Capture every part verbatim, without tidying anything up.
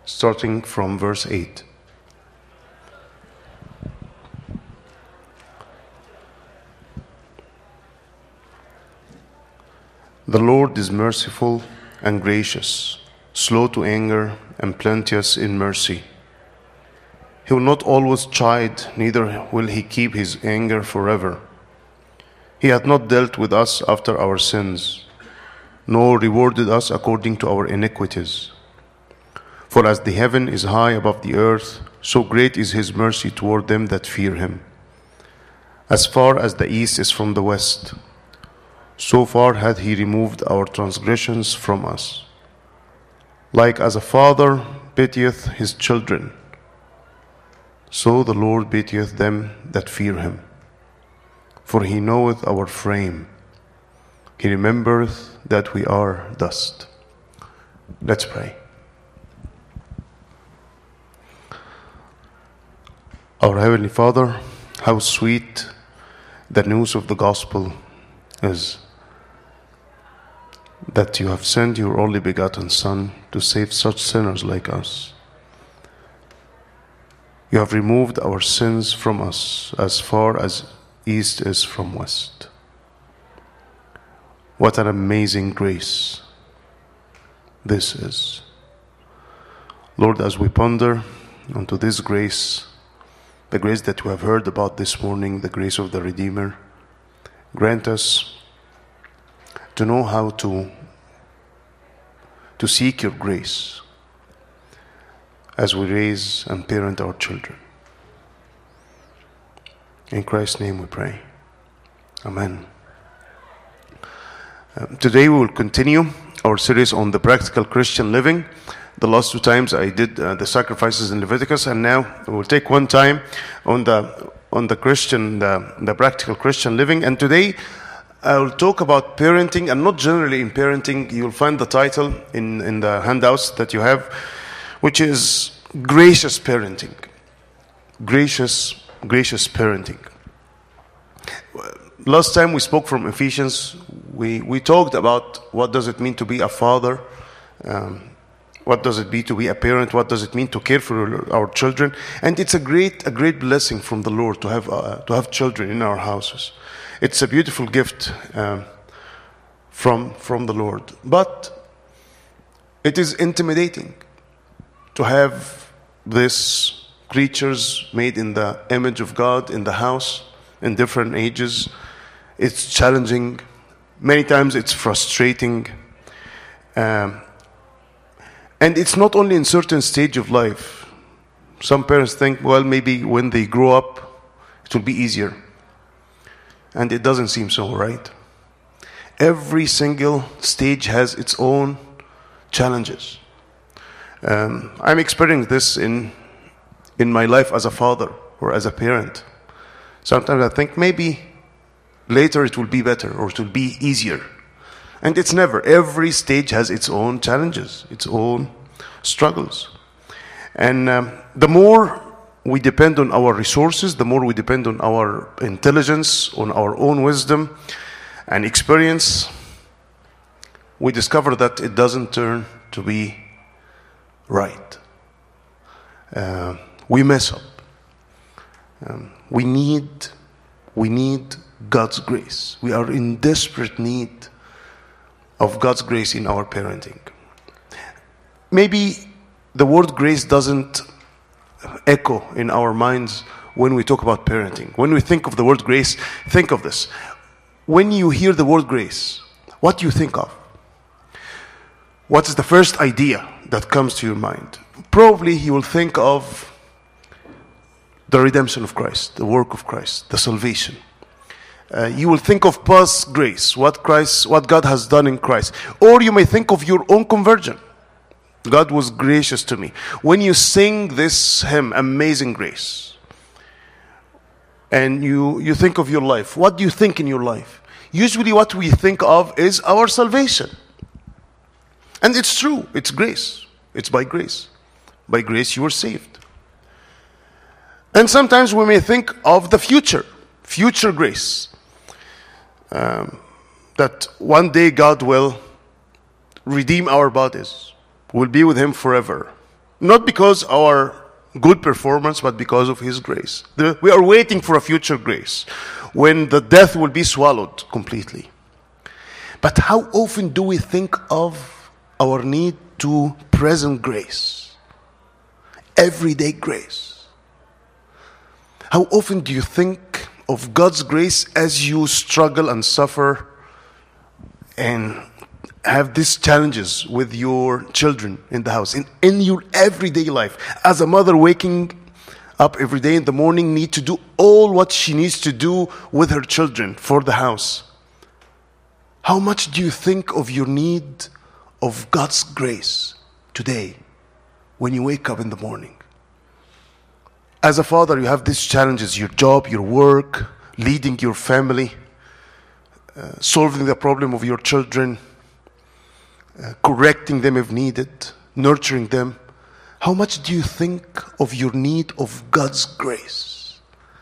starting from verse eight. The Lord is merciful and gracious, slow to anger and plenteous in mercy. He will not always chide, neither will he keep his anger forever. He hath not dealt with us after our sins, nor rewarded us according to our iniquities. For as the heaven is high above the earth, so great is his mercy toward them that fear him. As far as the east is from the west, so far hath he removed our transgressions from us. Like as a father pitieth his children, so the Lord pitieth them that fear him. For he knoweth our frame. He remembereth that we are dust. Let's pray. Our Heavenly Father, how sweet the news of the gospel is, that you have sent your only begotten Son to save such sinners like us. You have removed our sins from us as far as east is from west. What an amazing grace this is. Lord, as we ponder onto this grace, the grace that we have heard about this morning, the grace of the Redeemer, grant us to know how to, to seek your grace as we raise and parent our children. In Christ's name we pray. Amen. Um, today we will continue our series on the practical Christian living. The last two times I did uh, the sacrifices in Leviticus, and now we will take one time on the on the Christian, the, the practical Christian living. And today I will talk about parenting, and not generally in parenting. You'll find the title in, in the handouts that you have, which is Gracious Parenting. Gracious, gracious parenting. Last time we spoke from Ephesians, we, we talked about what does it mean to be a father, um, what does it mean to be a parent, what does it mean to care for our children. And it's a great, a great blessing from the Lord to have, uh, to have children in our houses. It's a beautiful gift um, from, from the Lord. But it is intimidating to have these creatures made in the image of God in the house in different ages. It's challenging. Many times it's frustrating. Um, and it's not only in certain stage of life. Some parents think, well, maybe when they grow up, it will be easier. And it doesn't seem so, right? Every single stage has its own challenges. Um, I'm experiencing this in in my life as a father or as a parent. Sometimes I think maybe later it will be better or it will be easier. And it's never. Every stage has its own challenges, its own struggles. And um, the more we depend on our resources, the more we depend on our intelligence, on our own wisdom and experience, we discover that it doesn't turn to be right. Uh, we mess up. Um, we need, we need God's grace. We are in desperate need of God's grace in our parenting. Maybe the word grace doesn't echo in our minds when we talk about parenting. When we think of the word grace, think of this. When you hear the word grace, what do you think of? What is the first idea that comes to your mind? Probably you will think of the redemption of Christ, the work of Christ, the salvation. Uh, you will think of past grace, what Christ, what God has done in Christ. Or you may think of your own conversion. God was gracious to me. When you sing this hymn, Amazing Grace, and you, you think of your life, what do you think in your life? Usually what we think of is our salvation. And it's true, it's grace. It's by grace. By grace you are saved. And sometimes we may think of the future, future grace. Um, that one day God will redeem our bodies. We'll be with Him forever. Not because our good performance, but because of His grace. The, we are waiting for a future grace when the death will be swallowed completely. But how often do we think of our need to present grace? Everyday grace. How often do you think of God's grace as you struggle and suffer and have these challenges with your children in the house, in, in your everyday life? As a mother waking up every day in the morning, need to do all what she needs to do with her children for the house. How much do you think of your need of God's grace today when you wake up in the morning? As a father, you have these challenges, your job, your work, leading your family, uh, solving the problem of your children, uh, correcting them if needed, nurturing them. How much do you think of your need of God's grace?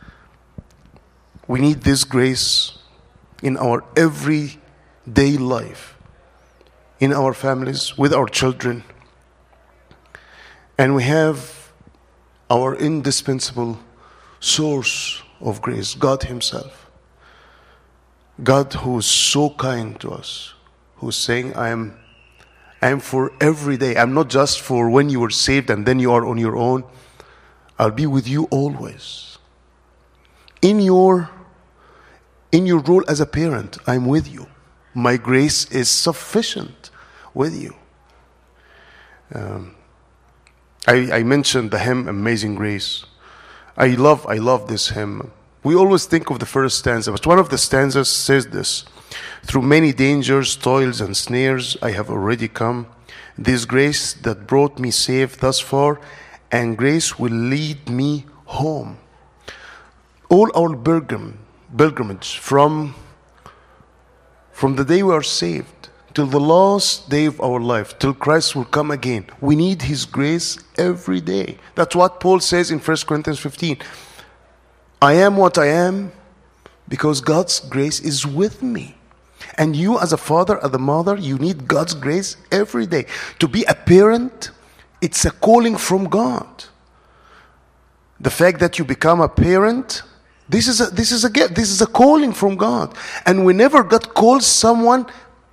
We need this grace in our everyday life, in our families, with our children. And we have our indispensable source of grace, God Himself. God who is so kind to us, who's saying, I am, I am for every day. I'm not just for when you were saved and then you are on your own. I'll be with you always. In your, in your role as a parent, I'm with you. My grace is sufficient with you. Um, I, I mentioned the hymn, Amazing Grace. I love, I love this hymn. We always think of the first stanza, but one of the stanzas says this: through many dangers, toils, and snares, I have already come. This grace that brought me safe thus far, and grace will lead me home. All our pilgrim, pilgrimage from, from the day we are saved till the last day of our life, till Christ will come again, we need His grace every day. That's what Paul says in First Corinthians fifteen. I am what I am because God's grace is with me. And you as a father, as a mother, you need God's grace every day. To be a parent, it's a calling from God. The fact that you become a parent, this is a, this is a gift, this is a calling from God. And whenever God calls someone,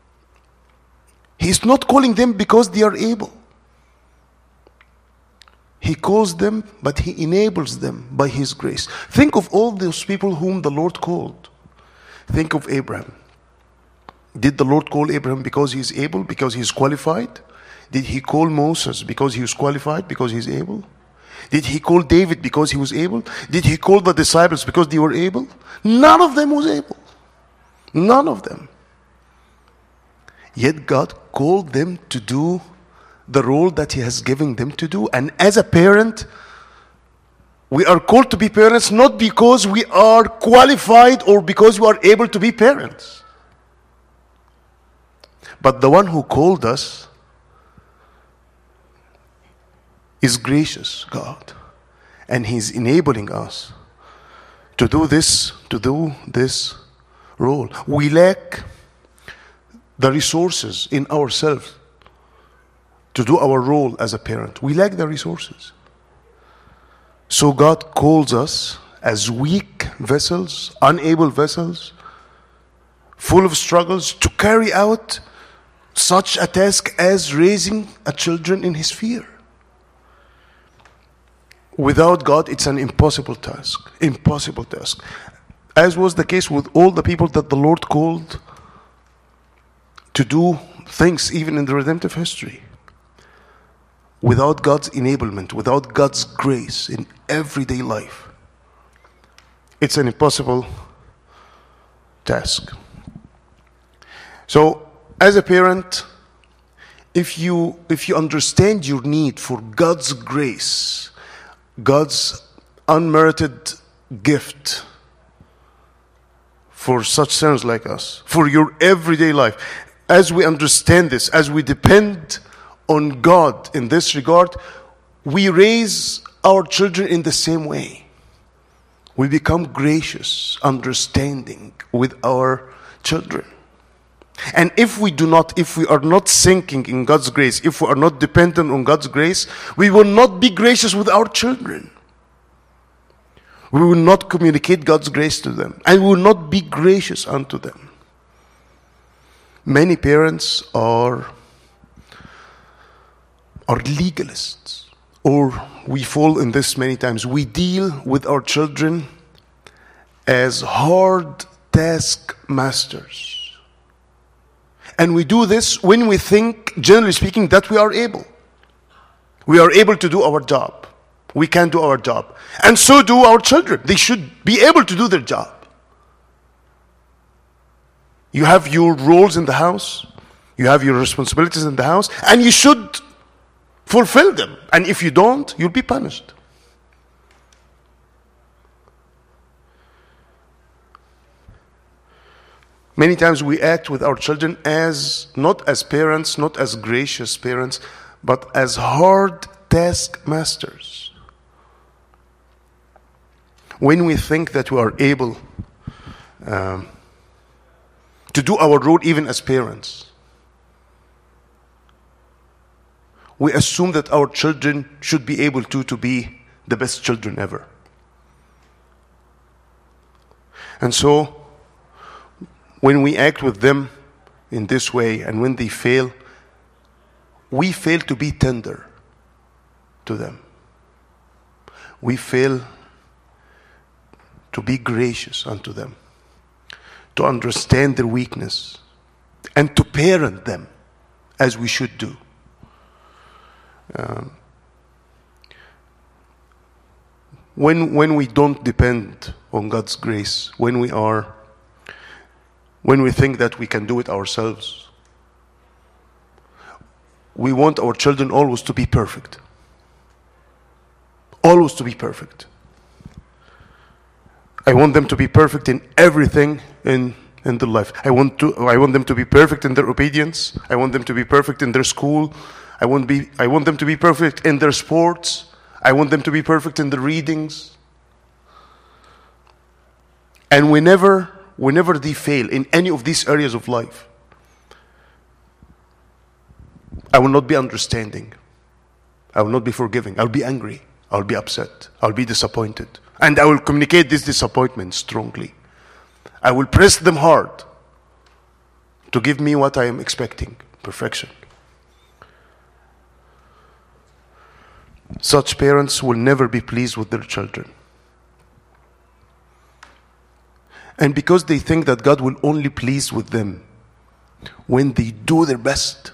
He's not calling them because they are able. He calls them, but He enables them by His grace. Think of all those people whom the Lord called. Think of Abraham. Did the Lord call Abraham because he is able, because he is qualified? Did He call Moses because he was qualified, because he is able? Did He call David because he was able? Did He call the disciples because they were able? None of them was able. None of them. Yet God called them to do the role that He has given them to do. And as a parent, we are called to be parents not because we are qualified or because we are able to be parents. But the one who called us is gracious God. And He's enabling us to do this, to do this role. We lack the resources in ourselves to do our role as a parent. We lack the resources. So God calls us as weak vessels, unable vessels, full of struggles, to carry out such a task as raising a children in His fear. Without God, it's an impossible task. Impossible task. As was the case with all the people that the Lord called to do things even in the redemptive history. Without God's enablement, without God's grace in everyday life, it's an impossible task. So, as a parent, if you if you understand your need for God's grace, God's unmerited gift for such sinners like us, for your everyday life, as we understand this, as we depend on God in this regard, we raise our children in the same way. We become gracious, understanding with our children. And if we do not, if we are not sinking in God's grace, if we are not dependent on God's grace, we will not be gracious with our children. We will not communicate God's grace to them, and we will not be gracious unto them. Many parents are, are legalists, or we fall in this many times. We deal with our children as hard taskmasters. And we do this when we think, generally speaking, that we are able. We are able to do our job. We can do our job. And so do our children. They should be able to do their job. You have your roles in the house. You have your responsibilities in the house. And you should fulfill them. And if you don't, you'll be punished. Many times we act with our children as, not as parents, not as gracious parents, but as hard taskmasters. When we think that we are able um, to do our role even as parents, we assume that our children should be able to, to be the best children ever. And so, when we act with them in this way, and when they fail, we fail to be tender to them. We fail to be gracious unto them, to understand their weakness, and to parent them as we should do. Um, when, when we don't depend on God's grace, when we are When we think that we can do it ourselves, we want our children always to be perfect. Always to be perfect. I want them to be perfect in everything in, in their life. I want to I want them to be perfect in their obedience. I want them to be perfect in their school. I want be I want them to be perfect in their sports. I want them to be perfect in their readings. And whenever Whenever they fail in any of these areas of life, I will not be understanding. I will not be forgiving. I'll be angry. I'll be upset. I'll be disappointed. And I will communicate this disappointment strongly. I will press them hard to give me what I am expecting, perfection. Such parents will never be pleased with their children. And because they think that God will only please with them when they do their best,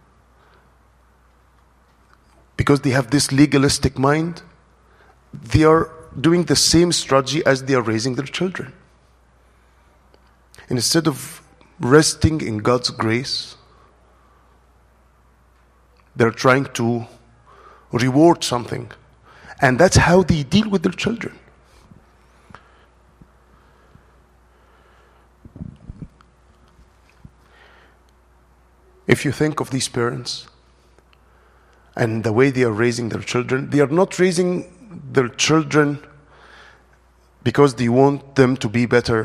because they have this legalistic mind, they are doing the same strategy as they are raising their children. And instead of resting in God's grace, they're trying to reward something. And that's how they deal with their children. If you think of these parents and the way they are raising their children, they are not raising their children because they want them to be better.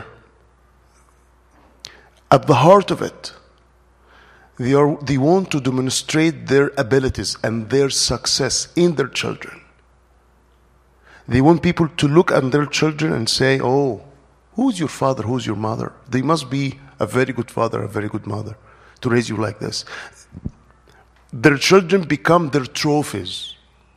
At the heart of it, they are they want to demonstrate their abilities and their success in their children. They want people to look at their children and say, oh, who's your father, who's your mother? They must be a very good father, a very good mother, to raise you like this. Their children become their trophies.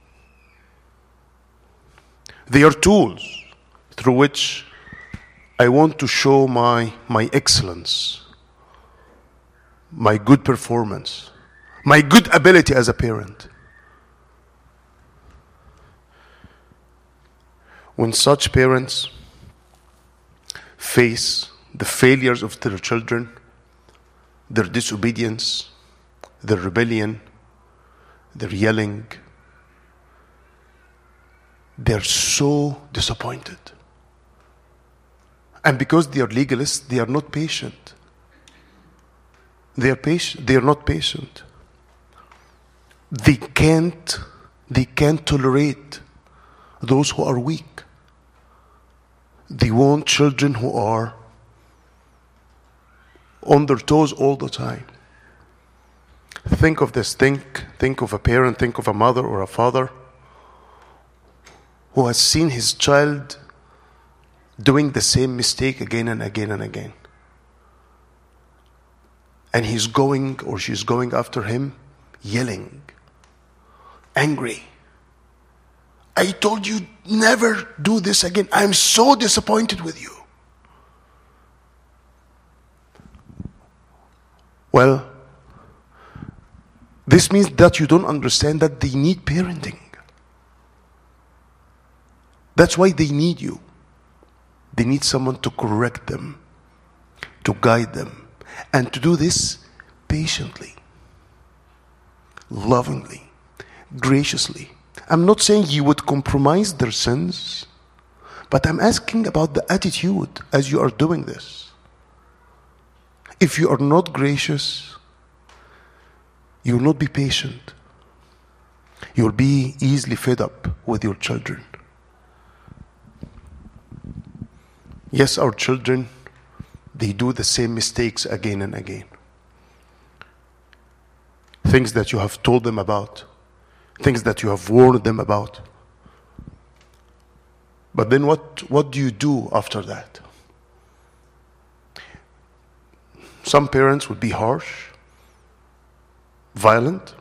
They are tools through which I want to show my, my excellence, my good performance, my good ability as a parent. When such parents face the failures of their children, their disobedience, their rebellion, their yelling, they're so disappointed. And because they are legalists, they are not patient. They are patient. They are not patient. They can't, they can't tolerate those who are weak. They want children who are on their toes all the time. Think of this. Think, think of a parent, think of a mother or a father who has seen his child doing the same mistake again and again and again. And he's going or she's going after him, yelling, angry. I told you never do this again. I'm so disappointed with you. Well, this means that you don't understand that they need parenting. That's why they need you. They need someone to correct them, to guide them, and to do this patiently, lovingly, graciously. I'm not saying you would compromise their sins, but I'm asking about the attitude as you are doing this. If you are not gracious, you will not be patient. You will be easily fed up with your children. Yes, our children, they do the same mistakes again and again. Things that you have told them about, things that you have warned them about. But then what, what do you do after that? Some parents would be harsh, violent,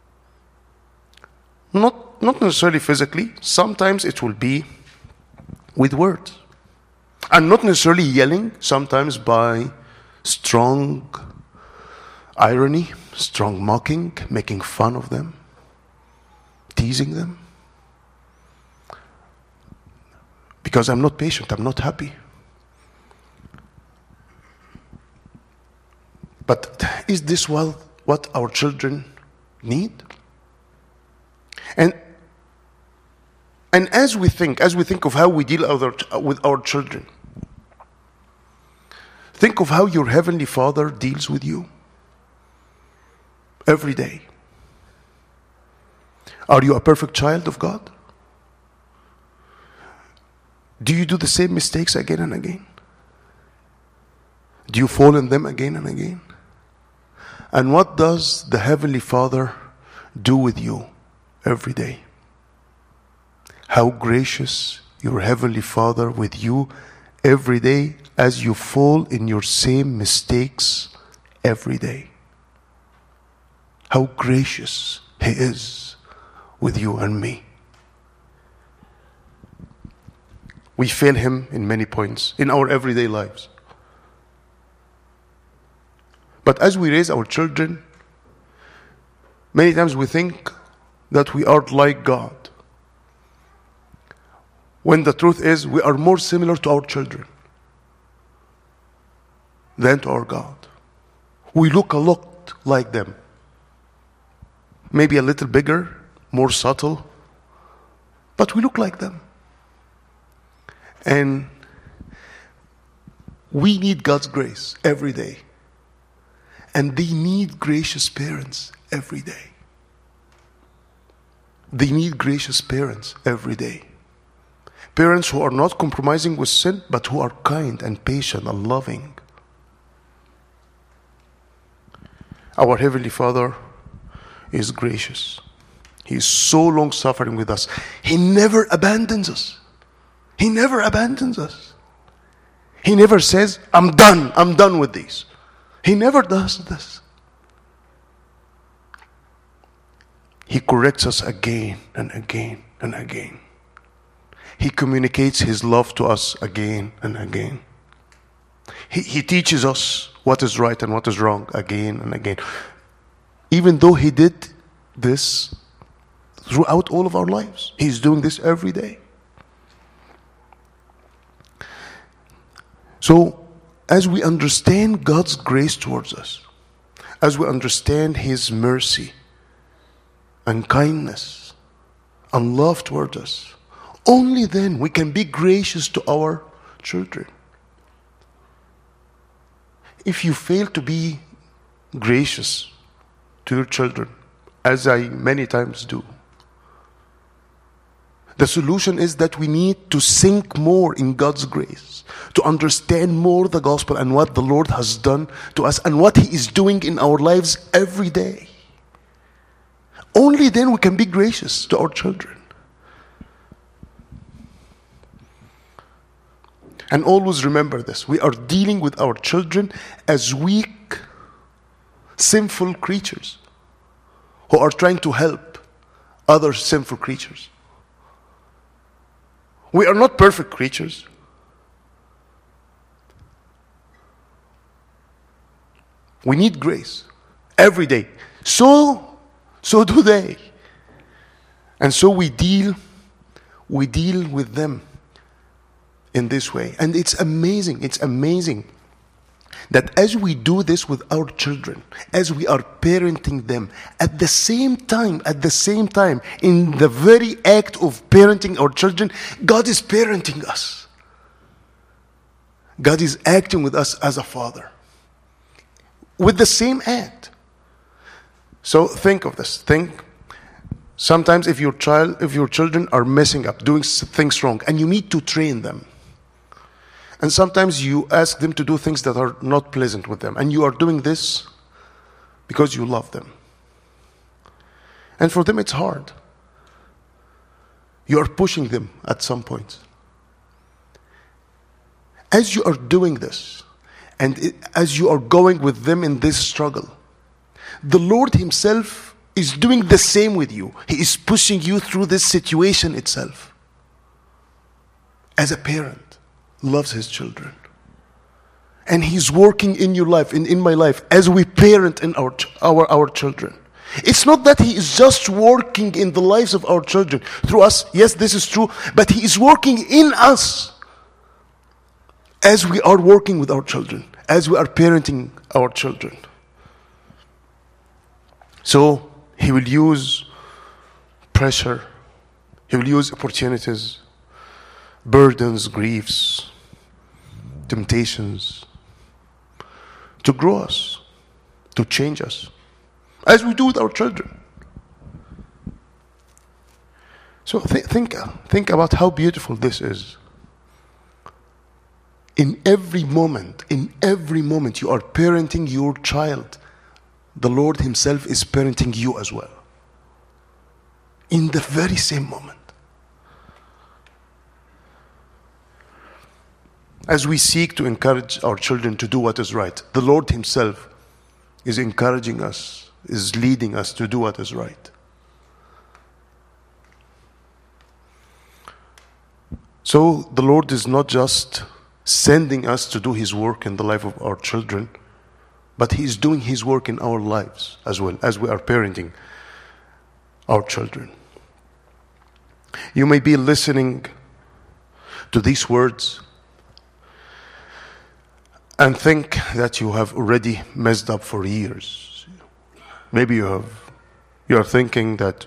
not, not necessarily physically. Sometimes it will be with words. And not necessarily yelling, sometimes by strong irony, strong mocking, making fun of them, teasing them. Because I'm not patient, I'm not happy. But is this what, what our children need? And and as we think, as we think of how we deal with our, with our children, think of how your Heavenly Father deals with you every day. Are you a perfect child of God? Do you do the same mistakes again and again? Do you fall in them again and again? And what does the Heavenly Father do with you every day? How gracious your Heavenly Father with you every day as you fall in your same mistakes every day. How gracious He is with you and me. We fail Him in many points in our everyday lives. But as we raise our children, many times we think that we are like God, when the truth is we are more similar to our children than to our God. We look a lot like them. Maybe a little bigger, more subtle, but we look like them. And we need God's grace every day. And they need gracious parents every day. They need gracious parents every day. Parents who are not compromising with sin, but who are kind and patient and loving. Our Heavenly Father is gracious. He is so long-suffering with us. He never abandons us. He never abandons us. He never says, I'm done, I'm done with these. He never does this. He corrects us again and again and again. He communicates His love to us again and again. He, he teaches us what is right and what is wrong again and again. Even though He did this throughout all of our lives. He's doing this every day. So, as we understand God's grace towards us, as we understand His mercy and kindness and love towards us, only then we can be gracious to our children. If you fail to be gracious to your children, as I many times do, The solution is that we need to sink more in God's grace, to understand more the gospel and what the Lord has done to us and what He is doing in our lives every day. Only then we can be gracious to our children. And always remember this. We are dealing with our children as weak, sinful creatures who are trying to help other sinful creatures. We are not perfect creatures. We need grace every day. So, so do they. And so we deal, we deal with them in this way. And it's amazing, it's amazing that as we do this with our children, as we are parenting them, at the same time, at the same time, in the very act of parenting our children, God is parenting us. God is acting with us as a father. With the same act. So think of this. Think, sometimes if your child, if your children are messing up, doing things wrong, and you need to train them, and sometimes you ask them to do things that are not pleasant with them. And you are doing this because you love them. And for them it's hard. You are pushing them at some point. As you are doing this, and it, as you are going with them in this struggle, the Lord Himself is doing the same with you. He is pushing you through this situation itself. As a parent loves his children. And He's working in your life, in, in my life, as we parent in our, our, our children. It's not that He is just working in the lives of our children through us. Yes, this is true. But He is working in us as we are working with our children, as we are parenting our children. So He will use pressure. He will use opportunities, burdens, griefs, temptations, to grow us, to change us, as we do with our children. So th- think, think about how beautiful this is. In every moment, in every moment you are parenting your child, the Lord Himself is parenting you as well. In the very same moment. As we seek to encourage our children to do what is right, the Lord Himself is encouraging us, is leading us to do what is right. So the Lord is not just sending us to do His work in the life of our children, but He is doing His work in our lives as well, as we are parenting our children. You may be listening to these words and think that you have already messed up for years. Maybe you have, you are thinking that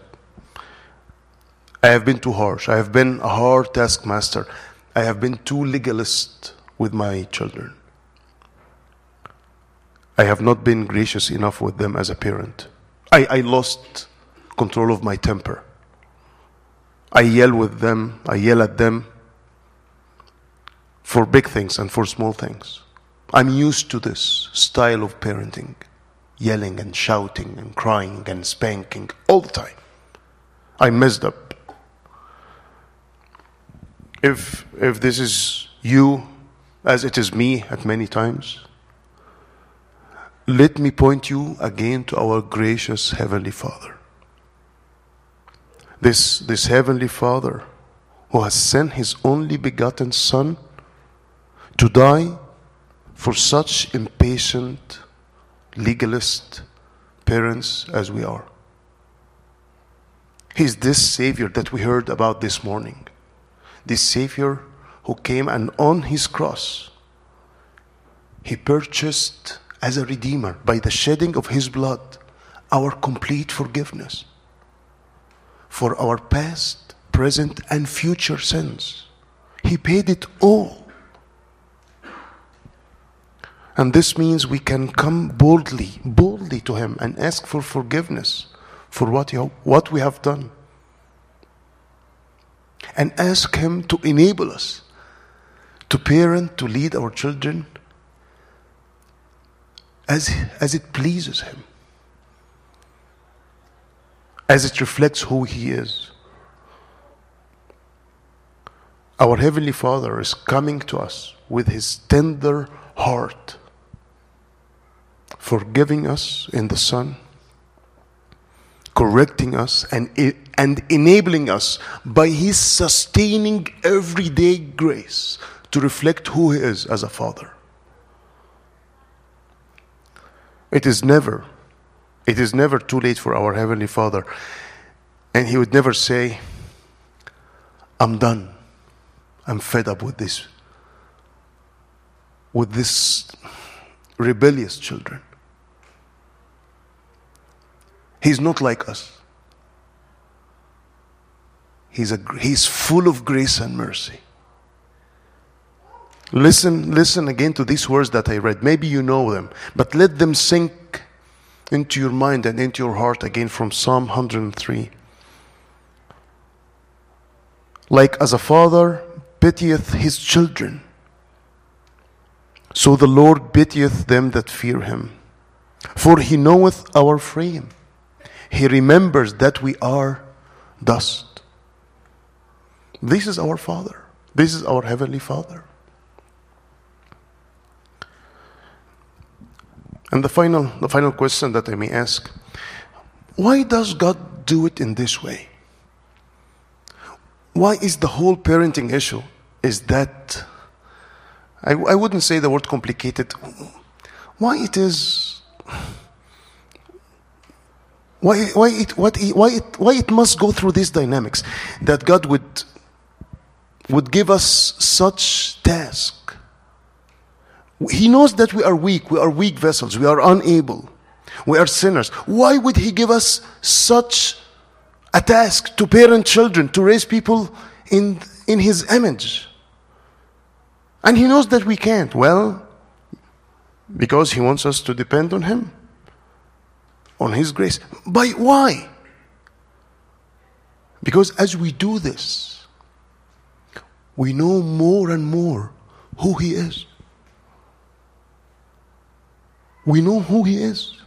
I have been too harsh. I have been a hard taskmaster. I have been too legalist with my children. I have not been gracious enough with them as a parent. I, I lost control of my temper. I yell with them. I yell at them for big things and for small things. I'm used to this style of parenting, yelling and shouting and crying and spanking all the time. I messed up. If if this is you, as it is me at many times, let me point you again to our gracious Heavenly Father. This, this Heavenly Father who has sent His only begotten Son to die for such impatient, legalist parents as we are. He's this Savior that we heard about this morning. This Savior who came and on His cross, He purchased as a Redeemer by the shedding of His blood our complete forgiveness for our past, present, and future sins. He paid it all. And this means we can come boldly, boldly to Him and ask for forgiveness for what, you, what we have done. and ask Him to enable us to parent, to lead our children as, as it pleases Him, as it reflects who He is. Our Heavenly Father is coming to us with His tender heart, forgiving us in the Son, correcting us, and, and enabling us by His sustaining everyday grace to reflect who He is as a Father. It is never, it is never too late for our Heavenly Father. And He would never say, I'm done. I'm fed up with this, with this rebellious children. He's not like us. He's, a, he's full of grace and mercy. Listen, listen again to these words that I read. Maybe you know them, but let them sink into your mind and into your heart again from Psalm one hundred three. Like as a father pitieth his children, so the Lord pitieth them that fear Him. For He knoweth our frame. He remembers that we are dust. This is our Father. This is our Heavenly Father. And the final, the final question that I may ask, why does God do it in this way? Why is the whole parenting issue is that, I, I wouldn't say the word complicated, why it is, why, why, it, what, why, it, why it must go through these dynamics, that God would, would give us such task. He knows that we are weak, we are weak vessels, we are unable, we are sinners. Why would He give us such a task to parent children, to raise people in, in His image? And He knows that we can't. Well, because He wants us to depend on Him, on His grace. But why? Because as we do this, we know more and more who He is. We know who He is.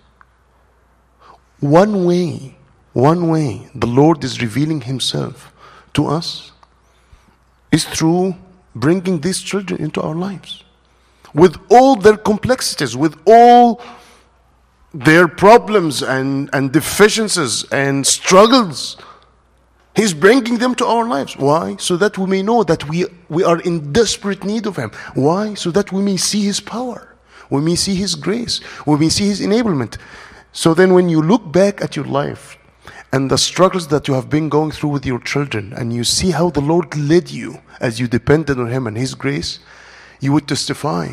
One way, one way the Lord is revealing Himself to us is through bringing these children into our lives. With all their complexities, with all their problems and, and deficiencies and struggles, He's bringing them to our lives. Why? So that we may know that we, we are in desperate need of Him. Why? So that we may see His power. We may see His grace. We may see His enablement. So then when you look back at your life and the struggles that you have been going through with your children, and you see how the Lord led you as you depended on Him and His grace, you would testify,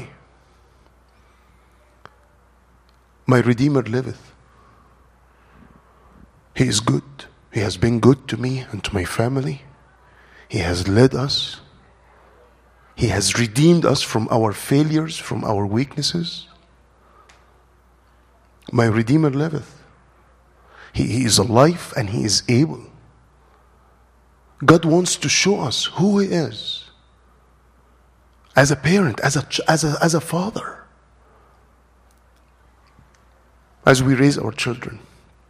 my Redeemer liveth. He is good. He has been good to me and to my family. He has led us. He has redeemed us from our failures, from our weaknesses. My Redeemer liveth. He, he is alive and He is able. God wants to show us who He is as a parent, as a, as a, as a father, as we raise our children.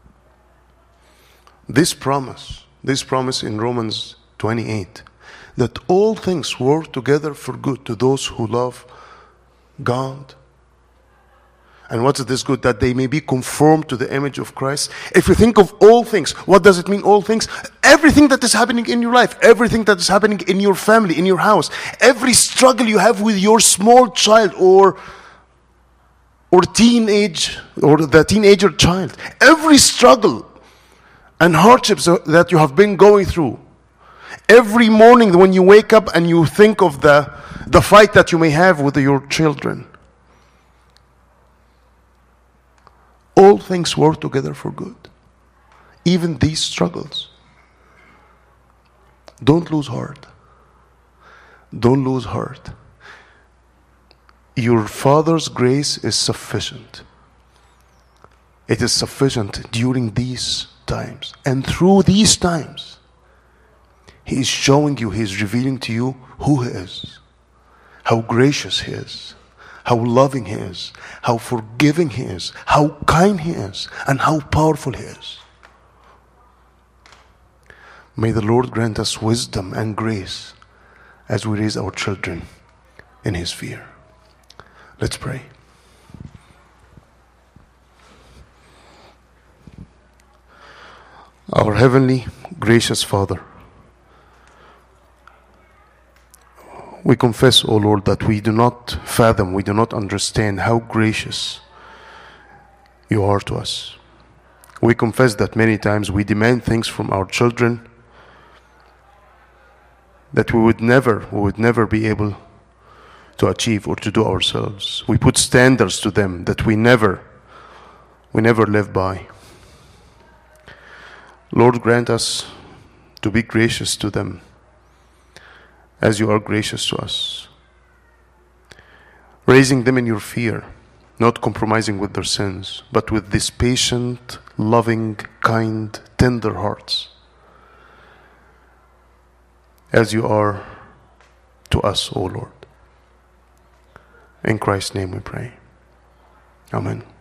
This promise, this promise in Romans twenty-eight, that all things work together for good to those who love God. And what is this good? That they may be conformed to the image of Christ. If you think of all things, what does it mean, all things? Everything that is happening in your life, everything that is happening in your family, in your house, every struggle you have with your small child or or teenage, or the teenager child, every struggle and hardships that you have been going through, every morning when you wake up and you think of the, the fight that you may have with your children, all things work together for good. Even these struggles. Don't lose heart. Don't lose heart. Your Father's grace is sufficient. It is sufficient during these times. And through these times, He is showing you, He is revealing to you who He is, how gracious He is, how loving He is, how forgiving He is, how kind He is, and how powerful He is. May the Lord grant us wisdom and grace as we raise our children in His fear. Let's pray. Our heavenly, gracious Father, we confess, O Lord, that we do not fathom, we do not understand how gracious You are to us. We confess that many times we demand things from our children that we would never, we would never be able to achieve or to do ourselves. We put standards to them that we never, we never live by. Lord, grant us to be gracious to them as You are gracious to us. Raising them in Your fear, not compromising with their sins, but with these patient, loving, kind, tender hearts, as You are to us, O Lord. In Christ's name we pray. Amen.